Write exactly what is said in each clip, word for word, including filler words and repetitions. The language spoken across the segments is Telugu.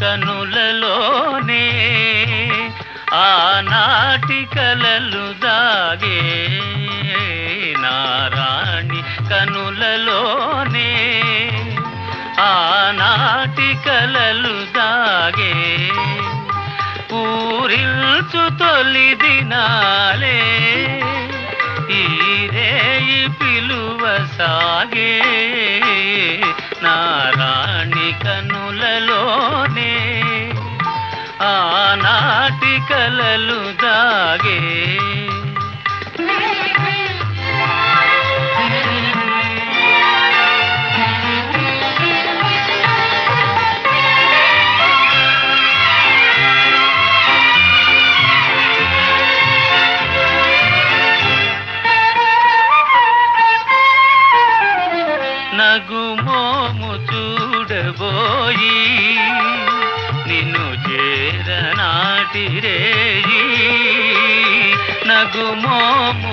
కనులలోనే ఆనాటి కలలు దాగే నారాణి కనులలోనే ఆనాటి కలలు దాగే పూరిల్చు తొలి దినాలే ఈ రేయి పిలువ సాగే నారాణి కనులలోనే ఆనాటి కలలు దాగే నగుమోము చూడబోయి నిన్ను చేరనాటి రేయి నగుమోము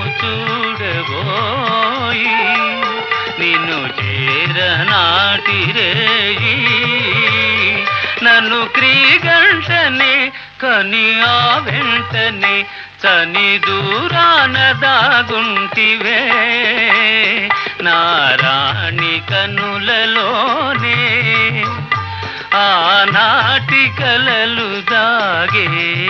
చూడబోయి నిన్ను చేరనాటి రేయి నన్ను క్రీగంటనే కని ఆ వెంటనే చని దూరాన దాగుంటివే నారాణి కనులలోనే ఆనాటి కలలు దాగే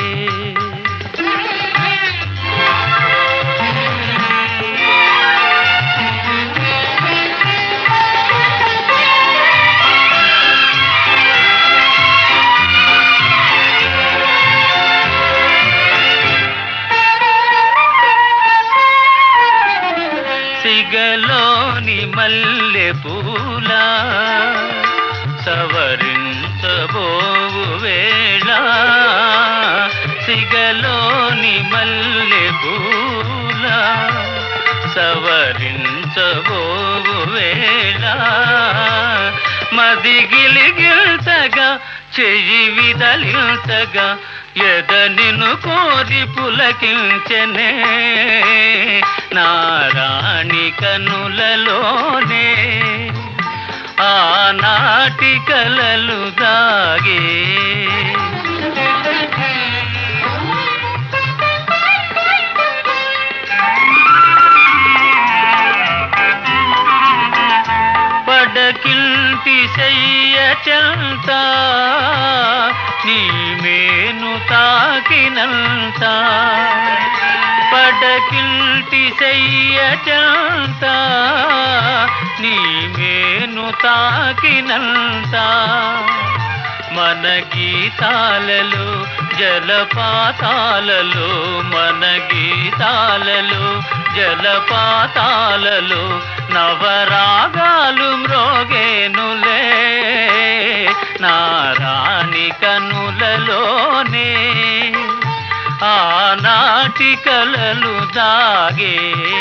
సిగలోని మల్లె పూల సవరించబోవు వేళ సిగలోని మల్లె పూల సవరించబోవు వేళ మదిగిలిగిల్తగా చెయ్యి విదలిల్తగా ఎద నిన్ను కోరి పులకించెనే నారాణి కనులలోనే ఆనాటి కలలు దాగే పడకిల్టి శయ్య చెంత నీ మేను తాకినంత పడకిల్టి శయ్య చెంత నీ మేను తాకినంత మన గీతాలలో జలపాతాలలో మన గీతాలలో జలపాతాలలో నవరాగాలు మ్రోగేనులే నారాణి కనులలోనే ఆనాటి కలలు దాగే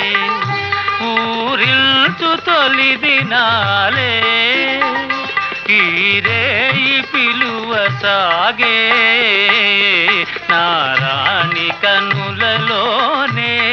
ఊరిల్చు తొలి దినాలే ఈ రేయి పిలువ సాగే నారాణి కనులలోనే